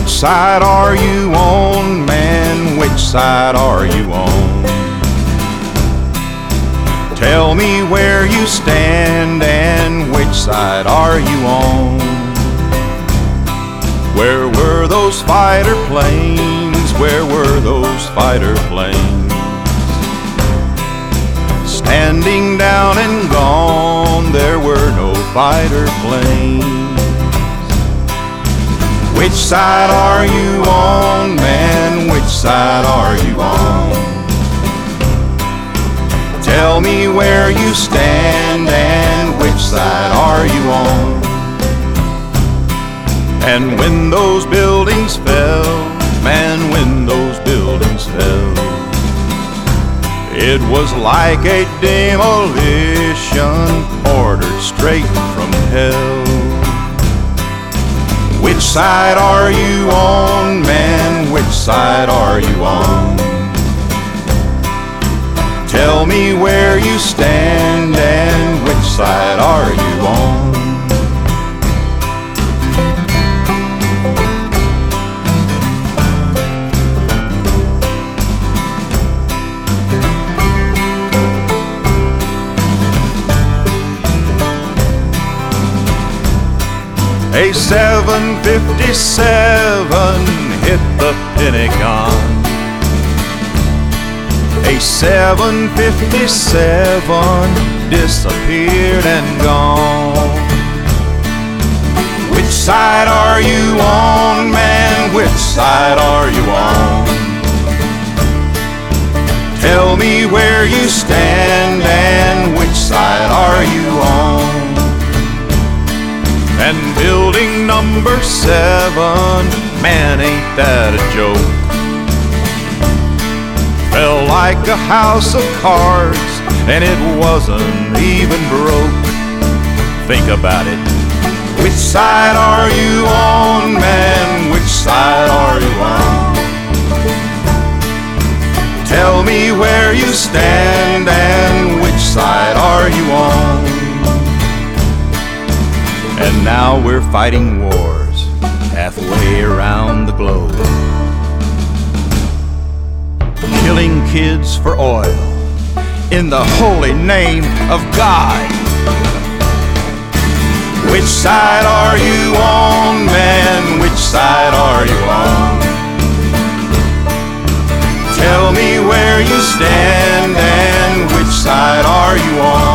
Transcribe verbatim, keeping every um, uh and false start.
Which side are you on, man? Which side are you on? Tell me where you stand and which side are you on? Where were those fighter planes? Where were those fighter planes? Standing down and gone, there were no fighter planes. Which side are you on, man? Which side are you on? Tell me where you stand and which side are you on? And when those buildings fell, man, when those buildings fell, it was like a demolition ordered straight from hell. Which side are you on, man? Which side are you on? Tell me where you stand and which side are you on? A seven fifty-seven hit the Pentagon. A seven fifty-seven disappeared and gone. Which side are you on, man? Which side are you on? Tell me where you stand and which side are you on? And building number seven, man, ain't that a joke? Fell like a house of cards, and it wasn't even broke. Think about it. Which side are you on, man? Which side are you on? Tell me where you stand and which side are you on? And now we're fighting wars halfway around the globe, killing kids for oil in the holy name of God. Which side are you on, man? Which side are you on? Tell me where you stand and which side are you on?